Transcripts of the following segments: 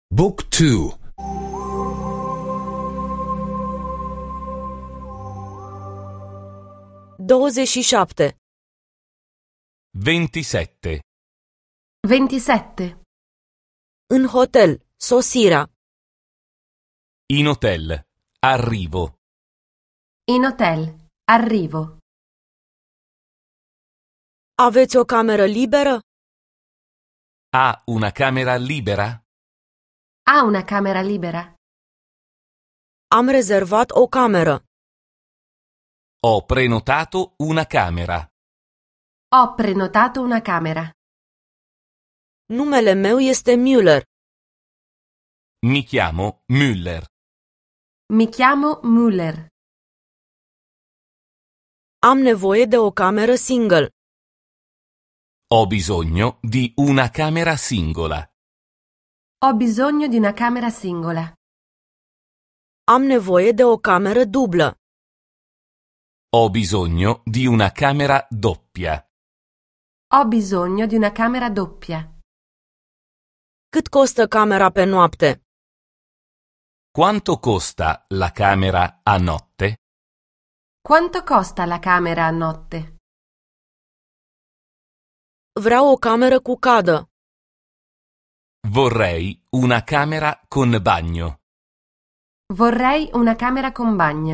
Book 2. 27. 27. 27. În hotel, sosirea. In hotel. Arrivo. In hotel. Arrivo. Aveți o cameră liberă? Ha una camera libera? Ha una camera libera? Am rezervat o cameră. Ho prenotato una camera. Ho prenotato una camera. Numele meu este Müller. Mi chiamo Müller. Mi chiamo Müller. Am nevoie de o cameră single. Ho bisogno di una camera singola. Ho bisogno di una camera singola. Am nevoie de o cameră dublă. Ho bisogno di una camera doppia. Ho bisogno di una camera doppia. Cât costă camera pe noapte? Quanto costa la camera a notte? Quanto costa la camera a notte? Vreau o cameră cu cadă. Vorrei una camera con bagno. Vorrei una camera con bagno.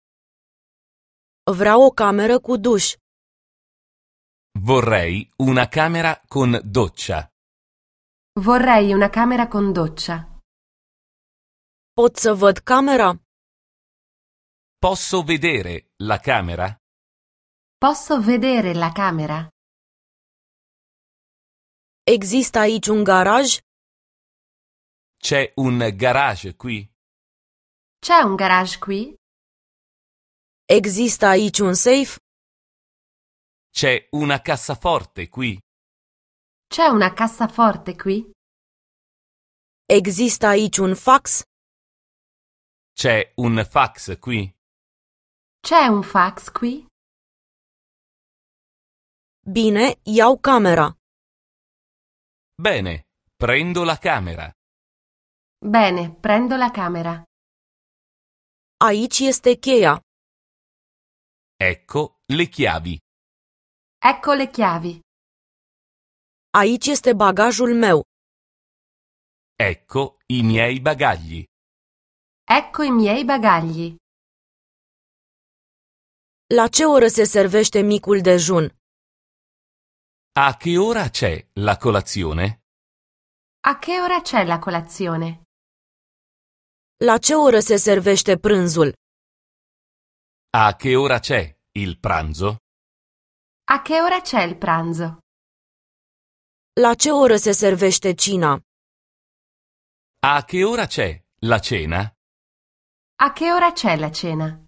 Vreau o cameră cu duș. Vorrei una camera con doccia. Vorrei una camera con doccia. Pot să văd camera? Posso vedere la camera? Posso vedere la camera? Există aici un garaj? C'è un garage qui? C'è un garage qui? Există aici un safe? C'è una cassaforte qui? C'è una cassaforte qui? Există aici un fax? C'è un fax qui? C'è un fax qui? Bine, iau camera. Bene, prendo la camera. Bene, prendo la camera. Aici este cheia. Ecco le chiavi. Ecco le chiavi. Aici este bagajul meu. Ecco i miei bagagli. Ecco i miei bagagli. La ce oră se servește micul dejun? A che ora c'è la colazione? A che ora c'è la colazione? La ce oră se servește prânzul? A che ora c'è il pranzo? A che ora c'è il pranzo? La ce oră se servește cina? A che ora c'è la cena? A che ora c'è la cena?